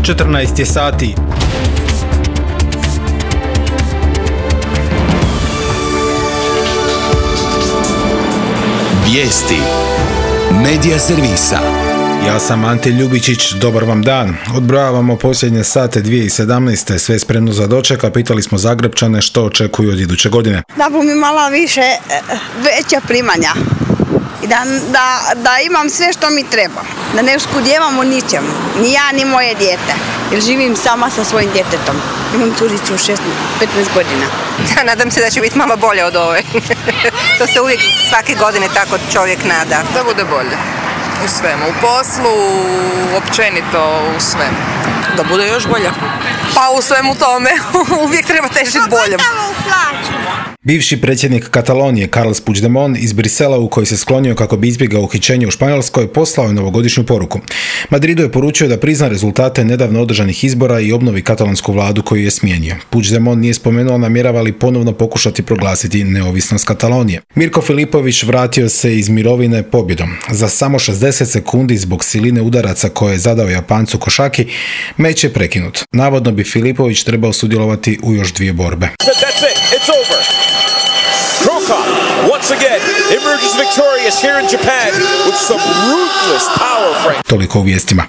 14 je sati. Vijesti Medija servisa. Ja sam Ante Ljubičić, dobar vam dan. Odbrojavamo posljednje sate 2017. Sve spremno za doček, a pitali smo Zagrepčane što očekuju od iduće godine. Da bom imala više, veća primanja i da imam sve što mi treba. Da ne skudjevam u ničemu, ni ja ni moje dijete. Jer živim sama sa svojim djetetom. Imam curicu 15 godina. Ja nadam se da će biti malo bolje od ove. To se uvijek svake godine tako čovjek nada. Da bude bolje. U svemu. U poslu, općenito u svemu. Da bude još bolje. Pa u svemu tome uvijek treba težiti boljem. Bivši predsjednik Katalonije Carles Puigdemont iz Brisela, u koji se sklonio kako bi izbjegao uhićenje u Španjolskoj, poslao je novogodišnju poruku. Madridu je poručio da prizna rezultate nedavno održanih izbora i obnovi katalonsku vladu koju je smijenio. Puigdemont nije spomenuo namjerava li ponovno pokušati proglasiti neovisnost Katalonije. Mirko Filipović vratio se iz mirovine pobjedom. Za samo 60 sekundi zbog siline udaraca koje je zadao Japancu Košaki, meč je prekinut. Navodno bi Filipović trebao sudjelovati u još 2 borbe. Kroka, once again, emerges victorious here in Japan with some ruthless power frame. Toliko u vijestima.